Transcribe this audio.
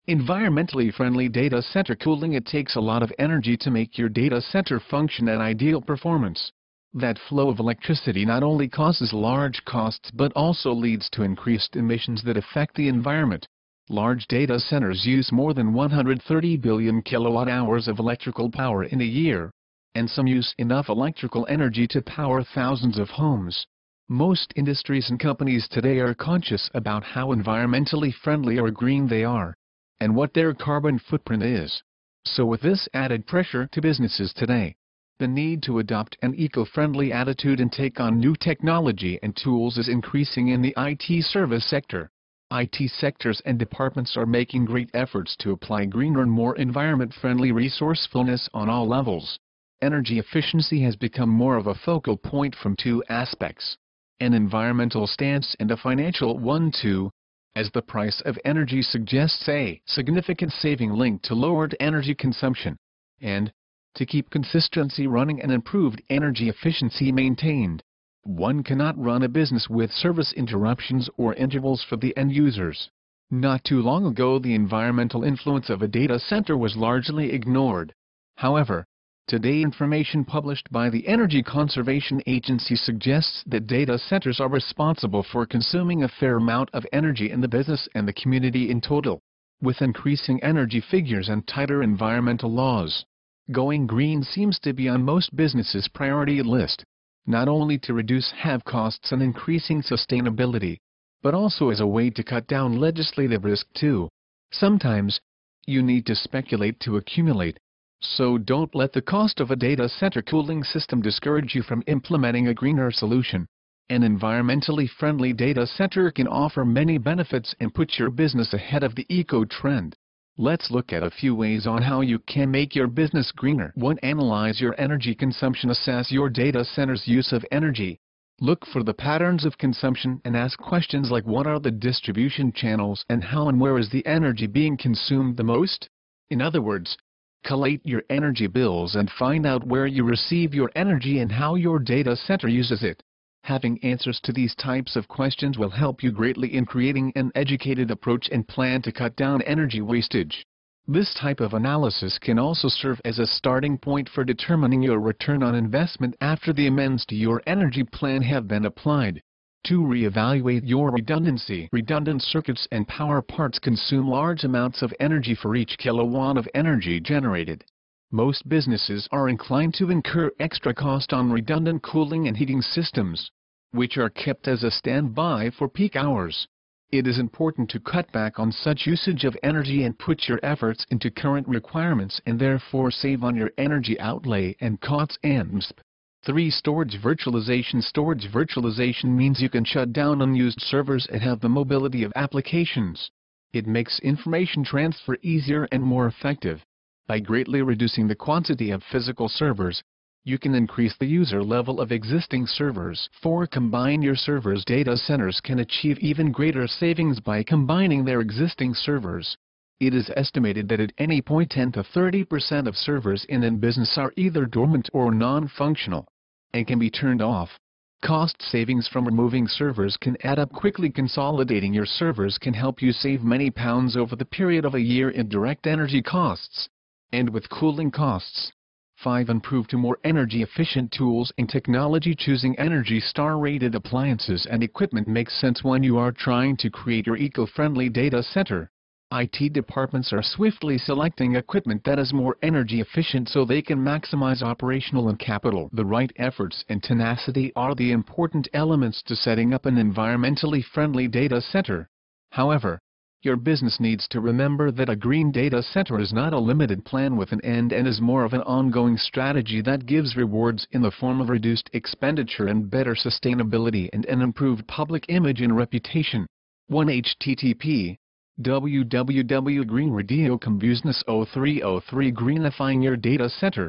Environmentally friendly data center cooling. It takes a lot of energy to make your data center function at ideal performance. That flow of electricity not only causes large costs but also leads to increased emissions that affect the environment. Large data centers use more than 130 billion kilowatt-hours of electrical power in a year, and some use enough electrical energy to power thousands of homes. Most industries and companies today are conscious about how environmentally friendly or green they are, and what their carbon footprint is. So with this added pressure to businesses today, the need to adopt an eco-friendly attitude and take on new technology and tools is increasing in the IT service sector. IT sectors and departments are making great efforts to apply greener and more environment-friendly resourcefulness on all levels. Energy efficiency has become more of a focal point from two aspects: an environmental stance and a financial one too, as the price of energy suggests a significant saving linked to lowered energy consumption, and, to keep consistency running and improved energy efficiency maintained, one cannot run a business with service interruptions or intervals for the end users. Not too long ago, the environmental influence of a data center was largely ignored. However, today information published by the Energy Conservation Agency suggests that data centers are responsible for consuming a fair amount of energy in the business and the community in total. With increasing energy figures and tighter environmental laws, going green seems to be on most businesses' priority list, not only to reduce costs and increasing sustainability, but also as a way to cut down legislative risk too. Sometimes, you need to speculate to accumulate, so don't let the cost of a data center cooling system discourage you from implementing a greener solution. An environmentally friendly data center can offer many benefits and put your business ahead of the eco-trend. Let's look at a few ways on how you can make your business greener. 1. Analyze your energy consumption. Assess your data center's use of energy. Look for the patterns of consumption and ask questions like, what are the distribution channels and how and where is the energy being consumed the most? In other words, collate your energy bills and find out where you receive your energy and how your data center uses it. Having answers to these types of questions will help you greatly in creating an educated approach and plan to cut down energy wastage. This type of analysis can also serve as a starting point for determining your return on investment after the amendments to your energy plan have been applied. 2. Reevaluate your redundancy. Redundant circuits and power parts consume large amounts of energy for each kilowatt of energy generated. Most businesses are inclined to incur extra cost on redundant cooling and heating systems, which are kept as a standby for peak hours. It is important to cut back on such usage of energy and put your efforts into current requirements and therefore save on your energy outlay and costs. 3. Storage virtualization. Storage virtualization means you can shut down unused servers and have the mobility of applications. It makes information transfer easier and more effective. By greatly reducing the quantity of physical servers, you can increase the user level of existing servers. 4. Combine your servers. Data centers can achieve even greater savings by combining their existing servers. It is estimated that at any point 10 to 30% of servers in a business are either dormant or non-functional, and can be turned off. Cost savings from removing servers can add up quickly. Consolidating your servers can help you save many pounds over the period of a year in direct energy costs, and with cooling costs. 5. Improve to more energy-efficient tools and technology. Choosing Energy Star-rated appliances and equipment makes sense when you are trying to create your eco-friendly data center. IT departments are swiftly selecting equipment that is more energy efficient so they can maximize operational and capital. The right efforts and tenacity are the important elements to setting up an environmentally friendly data center. However, your business needs to remember that a green data center is not a limited plan with an end and is more of an ongoing strategy that gives rewards in the form of reduced expenditure and better sustainability and an improved public image and reputation. 1. http www.greenradio.com/business 0303 Greenifying your data center.